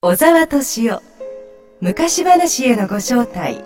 小沢敏夫昔話へのご招待。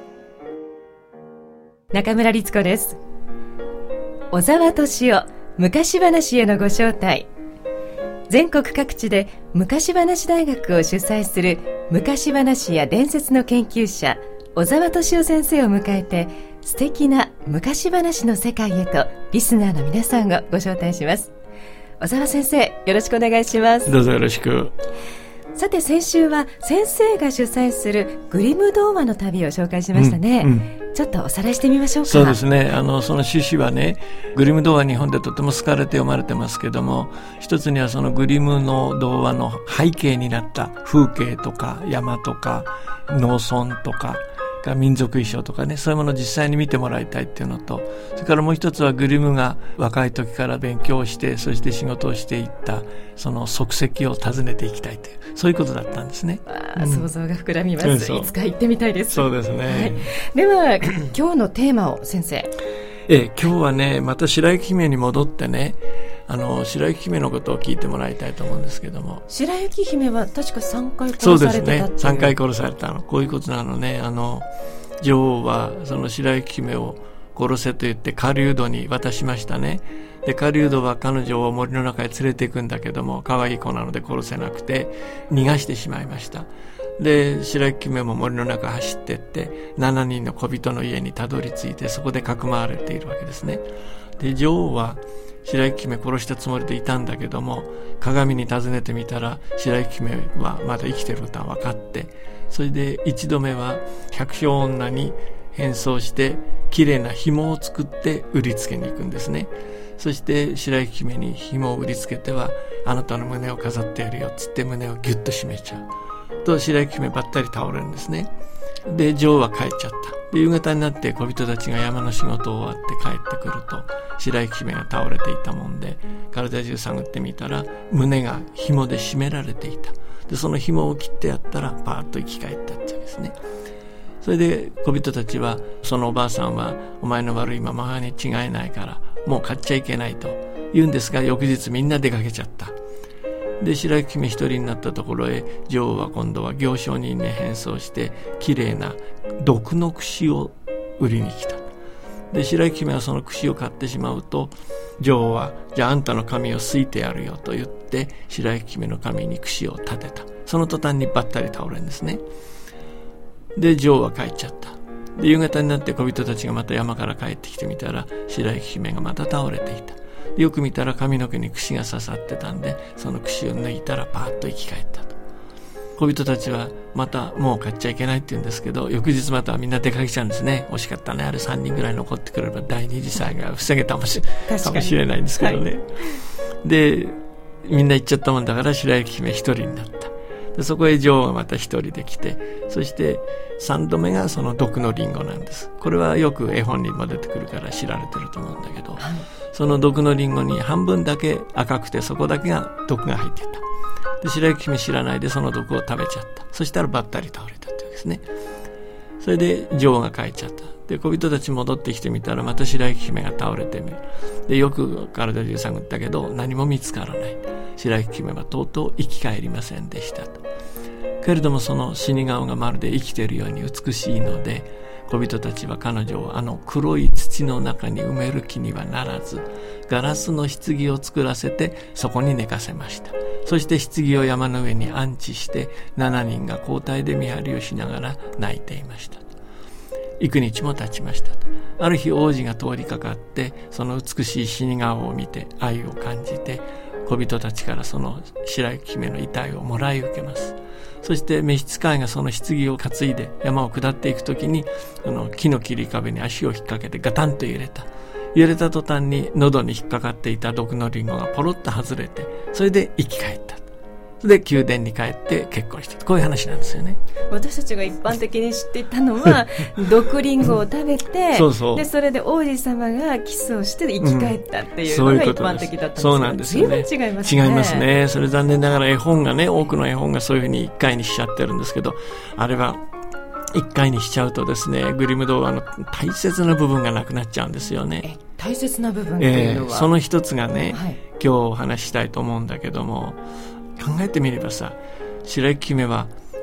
中村律子です。小沢敏夫昔話へのご招待。全国各地で昔話大学を主催する昔話や伝説の研究者小沢敏夫先生を迎えて、素敵な昔話の世界へとリスナーの皆さんをご招待します。小沢先生、よろしくお願いします。 どうぞよろしく。 さて、先週は先生が主催するグリム童話の旅を紹介しましたね。ちょっとおさらいしてみましょうか。 そうですね。その趣旨はね、グリム童話日本でとても好かれて読まれてますけども、一つにはそのグリムの童話の背景になった風景とか山とか農村とか民族衣装とかね、そういうものを実際に見てもらいたいっていうのと、それからもう一つはグリムが若い時から勉強して、そして仕事をしていったその足跡を訪ねていきたいという、そういうことだったんですね。 想像が膨らみます。いつか行ってみたいです。 そうですね。 はい、では今日のテーマを先生。 今日はね、また白雪姫に戻ってね、白雪姫のことを聞いてもらいたいと思うんですけども。 白雪姫は確か3回殺されてたっていう。 そうですね、3回殺されたの。こういうことなのね。女王はその白雪姫を殺せと言って狩人に渡しましたね。で、狩人は彼女を森の中へ連れて行くんだけども、可愛い子なので殺せなくて逃がしてしまいました。で、白雪姫も森の中走ってって7人の小人の家にたどり着いて、そこでかくまわれているわけですね。で、女王は白雪姫殺したつもりでいたんだけども、鏡に尋ねてみたら白雪姫はまだ生きてることは分かって、それで一度目は百姓女に変装して綺麗な紐を作って売りつけに行くんですね。そして白雪姫に紐を売りつけては、あなたの胸を飾ってやるよっつって胸をギュッと締めちゃうと、白雪姫ばったり倒れるんですね。で、女王は帰っちゃった。で、夕方になって小人たちが山の仕事を終わって帰ってくると、白雪姫が倒れていたもんで、体中探ってみたら胸が紐で締められていた。で、その紐を切ってやったらパーッと生き返ったってわけですね。それで小人たちは、そのおばあさんはお前の悪いままに違いないからもう買っちゃいけないと言うんですが、翌日みんな出かけちゃった。で、白雪姫一人になったところへ、女王は今度は行商人に変装して綺麗な毒の櫛を売りに来た。で、白雪姫はその櫛を買ってしまうと、女王はじゃああんたの髪をすいてやるよと言って白雪姫の髪に櫛を立てた。その途端にばったり倒れるんですね。で、女王は帰っちゃった。で、夕方になって小人たちがまた山から帰ってきてみたら、白雪姫がまた倒れていた。よく見たら髪の毛に櫛が刺さってたんで、その櫛を抜いたらパーッと生き返ったと。小人たちはまたもう買っちゃいけないって言うんですけど、翌日またみんな出かけちゃうんですね。惜しかったね。あれ3人ぐらい残ってくれば第二次災害を防げたかもしれないんですけどね。はい、で、みんな行っちゃったもんだから白雪姫一人になった。で、そこへ女王がまた一人で来て、そして3度目がその毒のリンゴなんです。これはよく絵本にも出てくるから知られてると思うんだけど、その毒のリンゴに半分だけ赤くて、そこだけが毒が入っていた。で、白雪姫知らないでその毒を食べちゃった。そしたらばったり倒れたってわけですね。それで女王が帰っちゃった。で、小人たち戻ってきてみたらまた白雪姫が倒れてみる。で、よく体中探ったけど何も見つからない。白雪姫はとうとう生き返りませんでしたと。けれどもその死に顔がまるで生きているように美しいので、小人たちは彼女をあの黒い土の中に埋める気にはならず、ガラスの棺を作らせてそこに寝かせました。そして棺を山の上に安置して、7人が交代で見張りをしながら泣いていました。幾日も経ちましたと。ある日王子が通りかかって、その美しい死に顔を見て愛を感じて、小人たちからその白雪姫の遺体をもらい受けます。そして召使いがその棺を担いで山を下っていくときに、木の切り壁に足を引っ掛けてガタンと揺れた。揺れた途端に喉に引っかかっていた毒のリンゴがポロッと外れて、それで生き返った。それで宮殿に帰って結婚して、こういう話なんですよね。 私たちが一般的に知っていたのは毒リンゴを食べてで、それで王子様がキスをして生き返ったっていうのが一般的だったんですけど、 そうなんですよね。 随分違いますね。 違いますね。それ残念ながら絵本がね、多くの絵本がそういうふうに一回にしちゃってるんですけど、あれは一回にしちゃうとですね、グリム童話の大切な部分がなくなっちゃうんですよね。 大切な部分っていうのは、 その一つがね、今日お話ししたいと思うんだけども、考えてみればさ、白雪姫は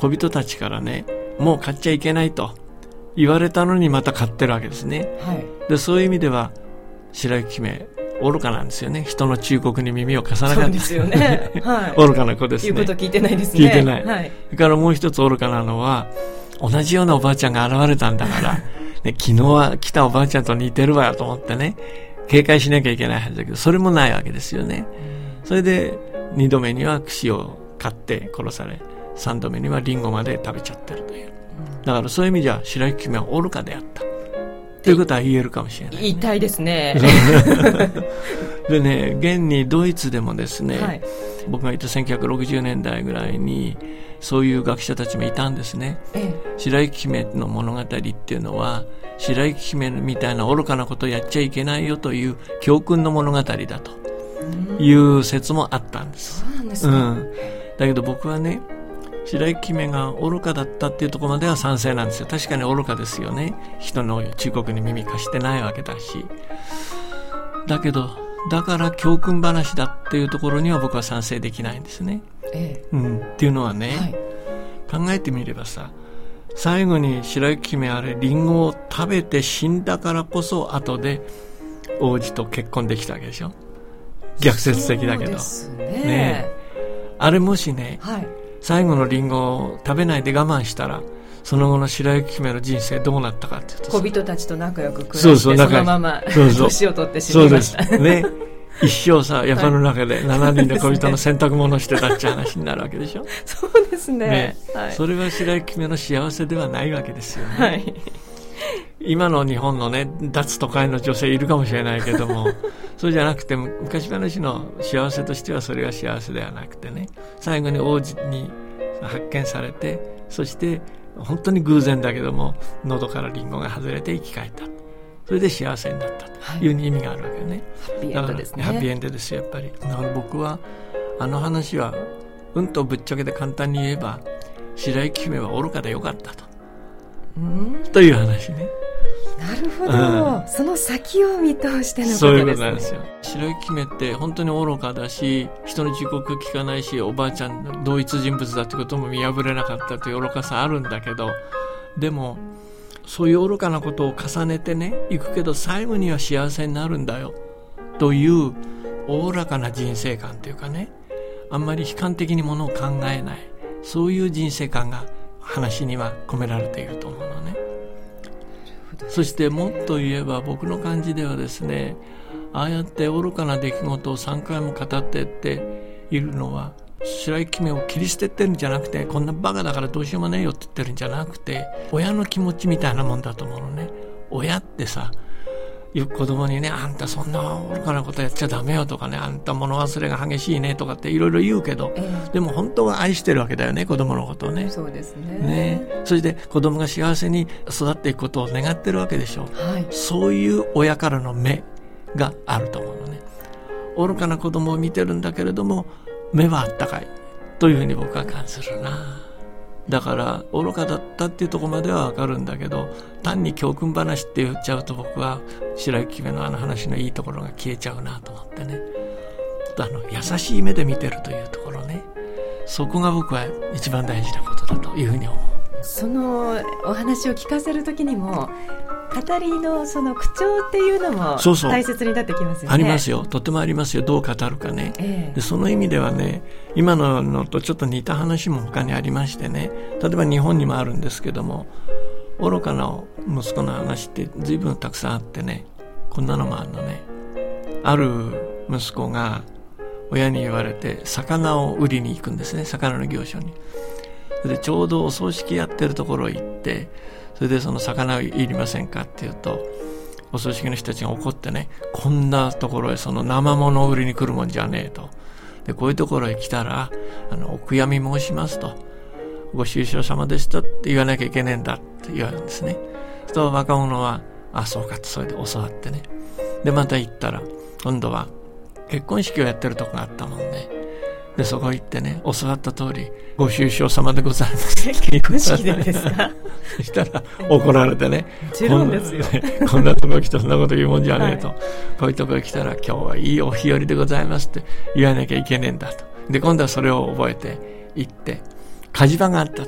小人たちからね、もう買っちゃいけないと言われたのにまた買ってるわけですね、はい、でそういう意味では白雪姫愚かなんですよね。人の忠告に耳を貸さなかった。 そうですよね、はい、 愚かな子ですね。 言うこと聞いてないですね。 聞いてない、 はい、 それからもう一つ愚かなのは、同じようなおばあちゃんが現れたんだからね、昨日は来たおばあちゃんと似てるわよと思ってね、警戒しなきゃいけないはずだけど、それもないわけですよね。それで2度目には串を買って殺され、3度目にはリンゴまで食べちゃってるという。だからそういう意味じゃ白雪姫は愚かであったということは言えるかもしれない、ね、 言いたいですね。 でね、現にドイツでもですね、 はい、 僕が言った1960年代ぐらいにそういう学者たちもいたんですね、白雪姫の物語っていうのは白雪姫みたいな愚かなことをやっちゃいけないよという教訓の物語だという説もあったんです。 そうなんですか、 だけど僕はね、白雪姫が愚かだったっていうところまでは賛成なんですよ。確かに愚かですよね。人の忠告に耳貸してないわけだし。だけどだから教訓話だっていうところには僕は賛成できないんですね、っていうのはね、はい、考えてみればさ、最後に白雪姫あれリンゴを食べて死んだからこそ後で王子と結婚できたわけでしょ。逆説的だけど。 そうですね。 あれもしね、 はい、 最後のリンゴを食べないで我慢したら、その後の白雪姫の人生どうなったかっていうと、 小人たちと仲良く暮らして、そのまま年を取って死にました。 そうですね。一生さ、山の中で7人の小人の洗濯物をしてたって話になるわけでしょ。 そうですね、 はい、それは白雪姫の幸せではないわけですよね、 はい、 今の日本のね、脱都会の女性いるかもしれないけどもそうじゃなくて、昔話の幸せとしてはそれは幸せではなくてね、最後に王子に発見されて、そして本当に偶然だけども喉からリンゴが外れて生き返った、それで幸せになったという意味があるわけね、 ハッピーエンドですね。 ハッピーエンドですよ、やっぱり。だから僕はあの話はとぶっちゃけて簡単に言えば、白雪姫は愚かでよかったという話ね。 なるほど、その先を見通してのことですね。 そういうことなんですよ。白雪姫って本当に愚かだし、人の忠告聞かないし、おばあちゃんの同一人物だってことも見破れなかったという愚かさあるんだけど、でもそういう愚かなことを重ねてね、いくけど最後には幸せになるんだよというおおらかな人生観というかね、あんまり悲観的にものを考えない、そういう人生観が話には込められていると思うのね。そしてもっと言えば、僕の感じではですね、ああやって愚かな出来事を3回も語ってっているのは、白雪姫を切り捨ててるんじゃなくて、こんなバカだからどうしようもねえよって言ってるんじゃなくて、親の気持ちみたいなもんだと思うのね。親ってさ、子供にね、あんたそんな愚かなことやっちゃダメよとかね、あんた物忘れが激しいねとかっていろいろ言うけど、でも本当は愛してるわけだよね、子供のことをね。 そうですね。 そして子供が幸せに育っていくことを願ってるわけでしょ、はい、そういう親からの目があると思うのね。愚かな子供を見てるんだけれども、目はあったかいというふうに僕は感じるな。だから愚かだったっていうところまではわかるんだけど、単に教訓話って言っちゃうと、僕は白雪姫のあの話のいいところが消えちゃうなと思ってね。優しい目で見てるというところね、そこが僕は一番大事なことだというふうに思う。 そのお話を聞かせるときにも、語りのその口調っていうのも大切になってきますよね。 ありますよ、とてもありますよ。どう語るかね、でその意味ではね、今のとちょっと似た話も他にありましてね、例えば日本にもあるんですけども、愚かな息子の話って随分たくさんあってね、こんなのもあるのね。ある息子が親に言われて魚を売りに行くんですね、魚の業者に。でちょうどお葬式やってるところへ行って、それでその魚いりませんかって言うと、お葬式の人たちが怒ってね、こんなところへその生物を売りに来るもんじゃねえと。でこういうところへ来たらお悔やみ申しますと、ご愁傷様でしたって言わなきゃいけねえんだって言われるんですね。そうすると若者はそうかって、それで教わってね、でまた行ったら今度は結婚式をやってるとこがあったもんで、でそこ行ってね、教わった通りご愁傷様でございます結婚式でですかそしたら怒られてね、 もちろんですよこんなとこ来てそんなこと言うもんじゃねえと、こういうとこへ来たら今日はいいお日和でございますって言わなきゃいけねえんだと。で今度はそれを覚えて行って、火事場があったと。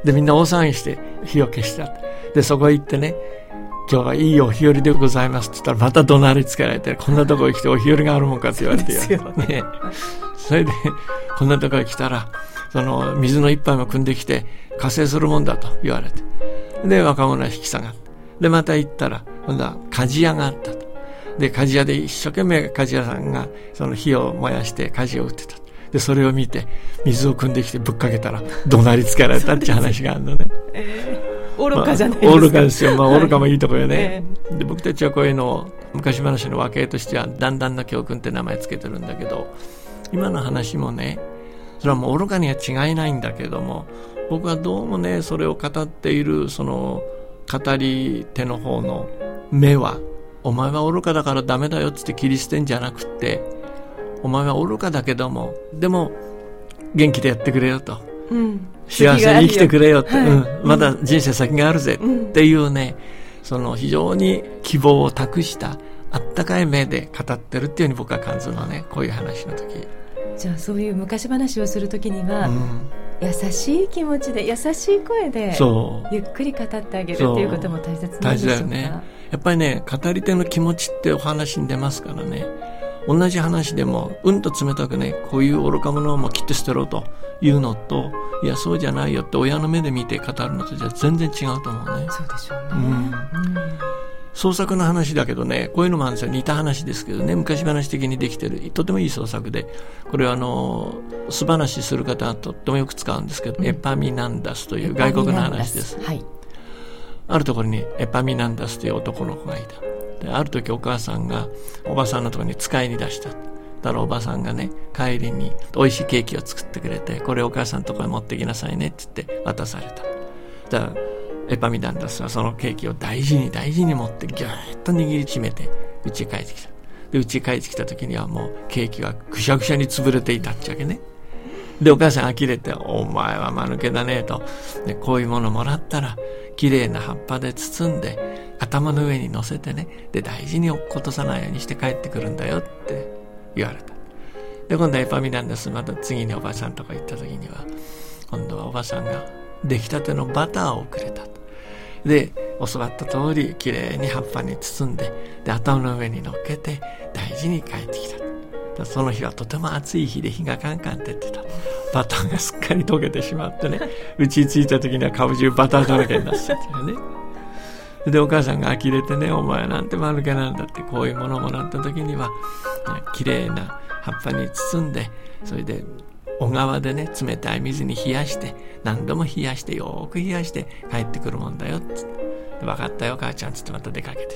で、みんな大騒ぎして火を消した。で、そこへ行ってね、今日はいいお日和でございますって言ったら、また怒鳴りつけられて、こんなとこへ来てお日和があるもんかって言われてね。それで、こんなとこへ来たら、その水の一杯も汲んできて、加勢するもんだと言われて。で、若者は引き下がって。で、また行ったら、今度は鍛冶屋があったと。で、鍛冶屋で一生懸命鍛冶屋さんが、その火を燃やして鍛冶を打ってた。で、それを見て、水を汲んできてぶっかけたら、怒鳴りつけられたって話があるのね。 愚かじゃないですか。 愚かですよ。愚かもいいところよね。で、僕たちはこういうのを昔話の和系としてはだんだんな教訓って名前つけてるんだけど、今の話もね、それはもう愚かには違いないんだけども、僕はどうもね、それを語っているその語り手の方の目は、お前は愚かだからダメだよっつって切り捨てんじゃなくって、お前は愚かだけども、でも元気でやってくれよと。幸せに生きてくれよって、まだ人生先があるぜっていうね、その非常に希望を託したあったかい目で語ってるっていうふうに僕は感じるのね、こういう話の時。 じゃあそういう昔話をする時には、優しい気持ちで優しい声でゆっくり語ってあげるっていうことも大切なんでしょうか。 大事だよね。やっぱりね、語り手の気持ちってお話に出ますからね。同じ話でもうんと冷たくね、こういう愚か者をもう切って捨てろというのと、いやそうじゃないよって親の目で見て語るのとじゃ全然違うと思うね。 そうでしょうね。 創作の話だけどね、こういうのもあるんですよ。似た話ですけどね、昔話的にできてるとてもいい創作で、これは素話する方はとってもよく使うんですけど、エパミナンダスという外国の話です。あるところにエパミナンダスという男の子がいた。で、ある時お母さんがおばさんのところに使いに出した。だからおばさんがね、帰りに美味しいケーキを作ってくれて、これお母さんのところに持ってきなさいねって言って渡された。だからエパミナンダスはそのケーキを大事に大事に持ってギューッと握りしめて家へ帰ってきた。で、家へ帰ってきた時にはもうケーキはぐしゃぐしゃに潰れていたっちゃけね。で、お母さん呆れて、お前は間抜けだねと。で、こういうものもらったら綺麗な葉っぱで包んで頭の上に乗せてね、で大事に落っことさないようにして帰ってくるんだよって言われた。で、今度はエパミナンダスまた次におばさんとか行った時には、今度はおばさんが出来たてのバターをくれた。で、教わった通りきれいに葉っぱに包んで、で頭の上に乗っけて大事に帰ってきた。その日はとても暑い日で火がカンカン照ってた。バターがすっかり溶けてしまってね、家に着いた時には顔中バターだらけになっちゃったよね。で、お母さんが呆れてね、お前なんて間抜けなんだって、こういうものをもらった時にはきれいな葉っぱに包んで、それで小川でね、冷たい水に冷やして、何度も冷やして、よーく冷やして帰ってくるもんだよって。分かったよ母ちゃんつってまた出かけてって。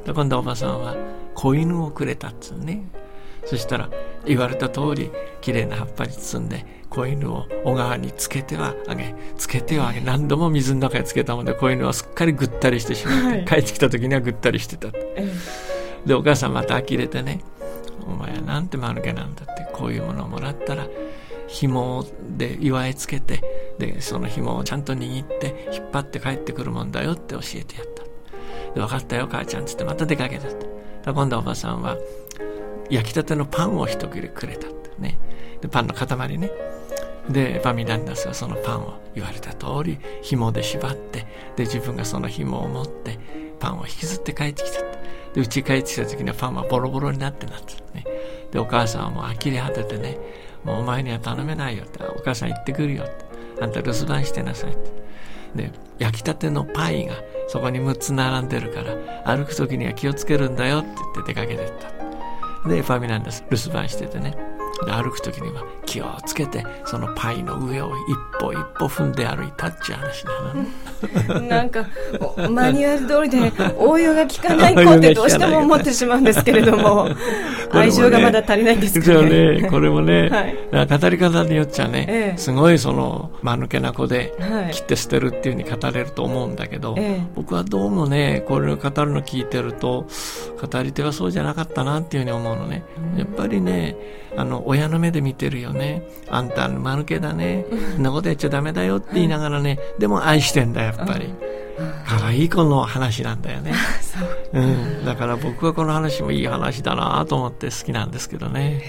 で、今度おばさんは子犬をくれたっつうね。そしたら言われた通りきれいな葉っぱに包んで子犬を小川につけてはあげ何度も水の中につけたもんで、子犬はすっかりぐったりしてしまって、帰ってきた時にはぐったりしてた。で、お母さんまた呆れてね、お前はなんて間抜けなんだって、こういうものをもらったら紐で祝いつけて、でその紐をちゃんと握って引っ張って帰ってくるもんだよって教えてやった。で、分かったよ母ちゃんつってまた出かけたって。今度おばさんは焼きたてのパンを一切れくれたってね。で、パンの塊ね。で、エパミナンダスはそのパンを言われた通り紐で縛って、で自分がその紐を持ってパンを引きずって帰ってきたって。で、家に帰ってきた時にはパンはボロボロになってね。で、お母さんはもう呆れ果ててね、もうお前には頼めないよって、お母さん行ってくるよって、あんた留守番してなさいって。で、焼きたてのパイがそこに6つ並んでるから歩く時には気をつけるんだよって言って出かけてった。で、エパミナンダス留守番しててね、で歩く時には気をつけてそのパイの上を一歩一歩踏んで歩いたっていう話だな。 なんかマニュアル通りで応用が効かない子ってどうしても思ってしまうんですけれども、愛情がまだ足りないんですかね。 これもね、語り方によっちゃね、すごいその間抜けな子で切って捨てるっていう風に語れると思うんだけど、僕はどうもね、これを語るの聞いてると語り手はそうじゃなかったなっていう風に思うのね。やっぱりね、親の目で見てるよね。あんた間抜けだね、そんなことやっちゃダメだよって言いながらね、でも愛してんだやっぱり。可愛い子の話なんだよね。だから僕はこの話もいい話だなと思って好きなんですけどね。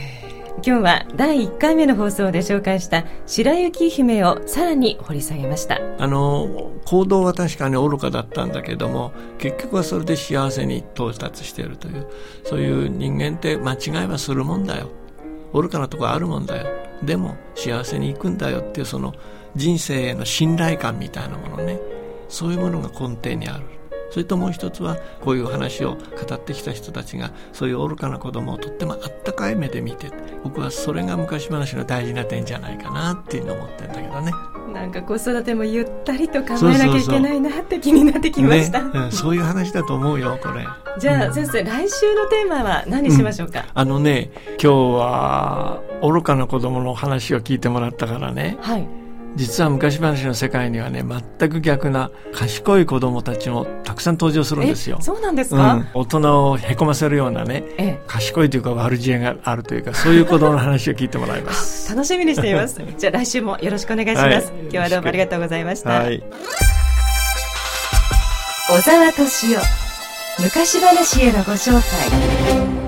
今日は第1回目の放送で紹介した白雪姫をさらに掘り下げました。 行動は確かに愚かだったんだけども、結局はそれで幸せに到達しているという、そういう人間って間違いはするもんだよ、愚かなところあるもんだよ、でも幸せに行くんだよっていう、その人生への信頼感みたいなものね、そういうものが根底にある。それともう一つは、こういう話を語ってきた人たちがそういう愚かな子供をとってもあったかい目で見て、僕はそれが昔話の大事な点じゃないかなっていうのを思ってるんだけどね。 なんか子育てもゆったりと考えなきゃいけないなって気になってきました。 そういう話だと思うよこれ。 じゃあ先生、来週のテーマは何しましょうか。 今日は愚かな子供の話を聞いてもらったからね、はい、実は昔話の世界にはね、全く逆な賢い子供たちもたくさん登場するんですよ。 そうなんですか。 大人をへこませるようなね、賢いというか悪知恵があるというか、そういう子供の話を聞いてもらいます楽しみにしていますじゃあ来週もよろしくお願いします、はい、今日はどうもありがとうございました、はい、小沢敏夫、昔話へのご招待。